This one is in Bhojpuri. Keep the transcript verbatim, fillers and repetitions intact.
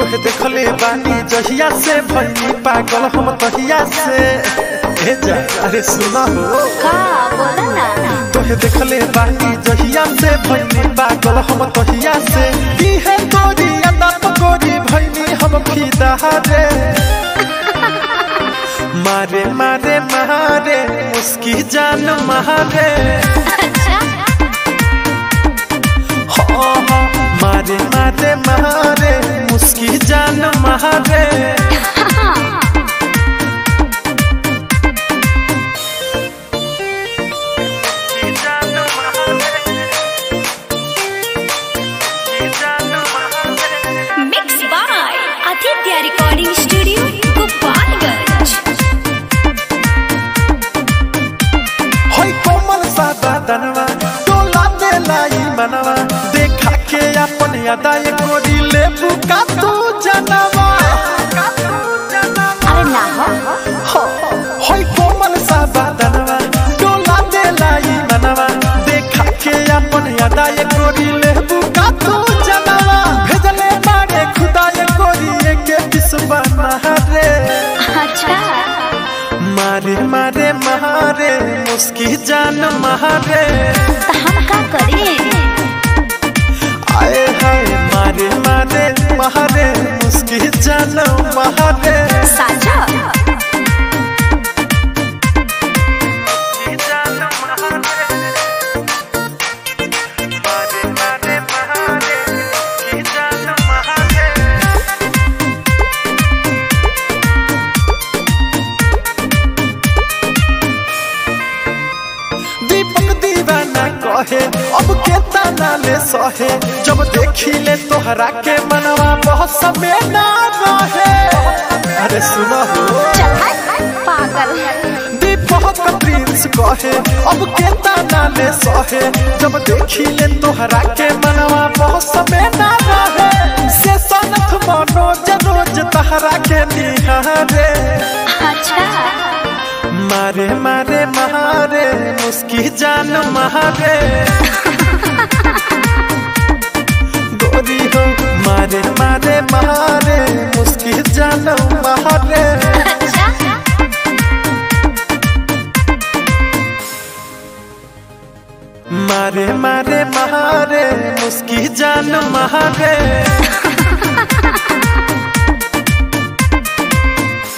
तोहे देखले बानी जहिया से भइनी पागल हम तहिया से ए जा अरे सुना हो का बोला ना तोहे देखले बानी जहिया से भइनी पागल हम तहिया से की है तोरी अदा पकोरी भइनी हम फिदा रे मारे मारे मारे मुस्की जान मारे अच्छा हाँ हाँ मारे मारे मारे मुस्की जान मारे mix by Aditya recording studio Gopalganj. होई कोमल सादा दनवा डोला देला ई मनवा देखा के अपन यादा ये गोरी ले बुका तू जनवा अरे ना हो होई कोमल सादा दनवा डोला देला ई मनवा देखा के अपन यादा ये गोरी ले बुका तू जनवा भेजले मारे खुदा ये गोरी के बिस्वा नहरे अच्छा मारे मारे मारे मुस्की जान मारे तो हम का करें आए हाय मारे मारे मारे मुस्की जान मारे साजा दीपक दीवाना कहे अब के ताना ले सहे जब देखी ले तोहरा के मनवा बहुत समय ना रहे अरे सुना हो चल पागल दीपक प्रिंस कहे अब के ताना ले सहे जब देखी ले तोहरा के मनवा बहुत समय ना रहे से सनथ मनोज रोज तहरा के निहारे अच्छा मारे मारे मारे मुस्की जान मारे गोरी हो मारे मारे मारे मुस्की जान मारे अच्छा मारे मारे मारे मुस्की जान मारे